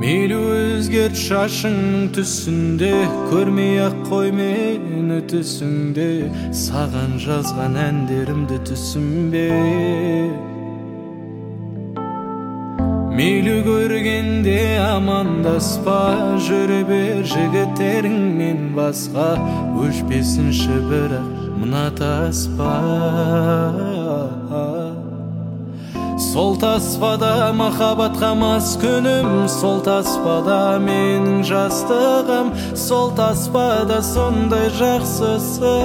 Мейлі өзгерт шашыңның түсінде, көрмей-ақ қой мені түсіңде. Саған жазған әндерімді түсінбе. Мейлі көргенде амандаспа, жүре бер жігіттеріңнен басқа. Өшпесінші бірақ мына таспа. Сол таспада махаббатқа мас күнім, сол таспада менің жастығым, сол таспада сондай жақсысы.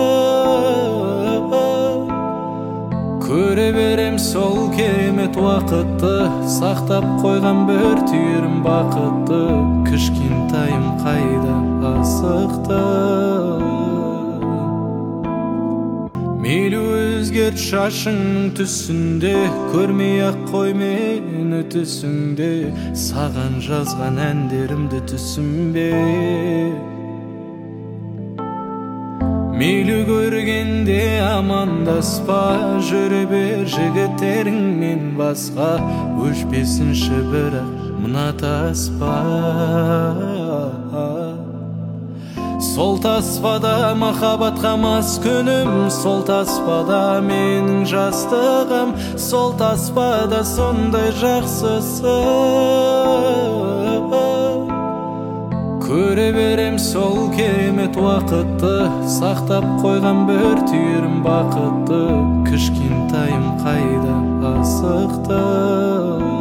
Көре берем сол керемет уақытты, сақтап қойған бір түйірім бақытты. Кішкентайым қайда асықты. Мейлі өзгерт шашыңның түсінде, көрмей-ақ қой мені түсіңде. Саған жазған әндерімді түсінбе. Мейлі көргенде амандаспа, жүре бер жігіттеріңнен басқа. Өшпесінші бірақ мына таспа. Сол таспада махаббатқа мас күнім, сол таспада менің жастығым, сол таспада сондай жақсысы. Көре берем сол керемет уақытты, сақтап қойған бір түйірім бақытты. Кішкентайым қайда асықты.